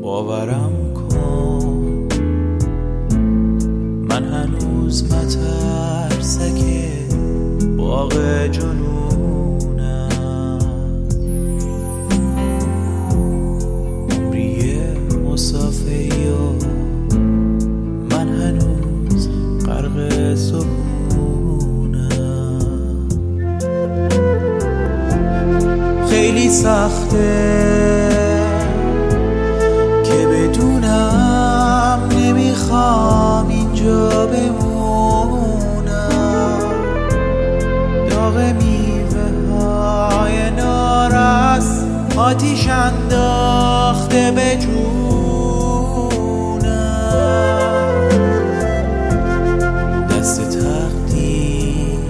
باورم کن من هنوز مترسک باغ جنونم. عمری مسافه یا من هنوز غرق سکونم. خیلی سخته که بدونم نمیخوام اینجا بمونم. داغ میوه های نارس آتیش انداخته به جونم. دست تقدیر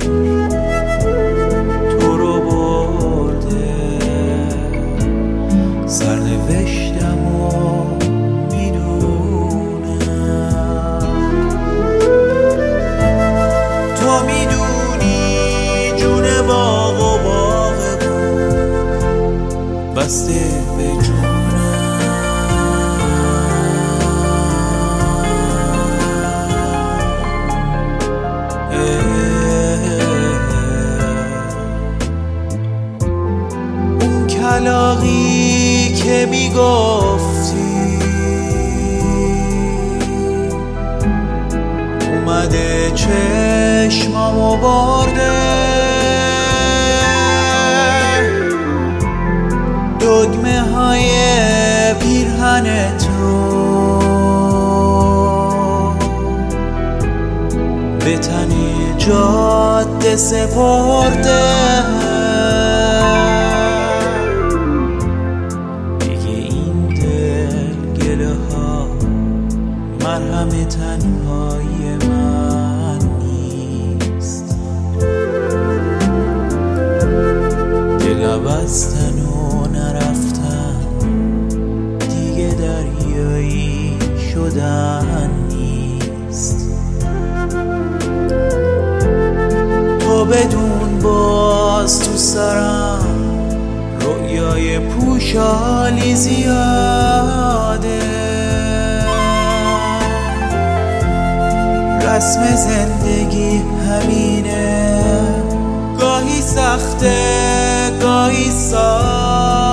تو رو برده سرنوشتم و میدونم. تو میدونی جون باغ و باغ بود بسته به جونم. اون کلاغی که میگفتی اومده چشمامو برده. دگمه های پیرهن تو به تن جاده سپرده. مرهم تنهای من نیست. دل بستن و نرفتن دیگه دریایی شدن نیست. تو بدون باز تو سرم رویای پوشالی زیاده. رسم زندگی همینه، گاهی سخته گاهی ساده.